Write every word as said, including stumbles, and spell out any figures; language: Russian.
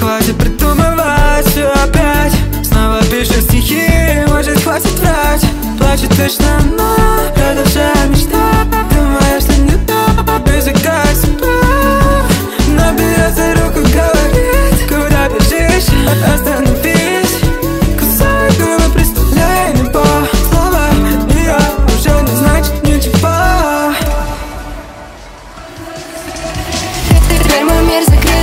хватит придумывать все опять. Снова пишет стихи, может хватит врать. Плачет точно она, продолжая мечтать. Думаю, что не так, пресекая себя. Но берет за руку, говорит: куда бежишь? Остановись. Кусаю губы, представляя небо. Слова ее уже не значит ничего. Теперь мой мир закрыт.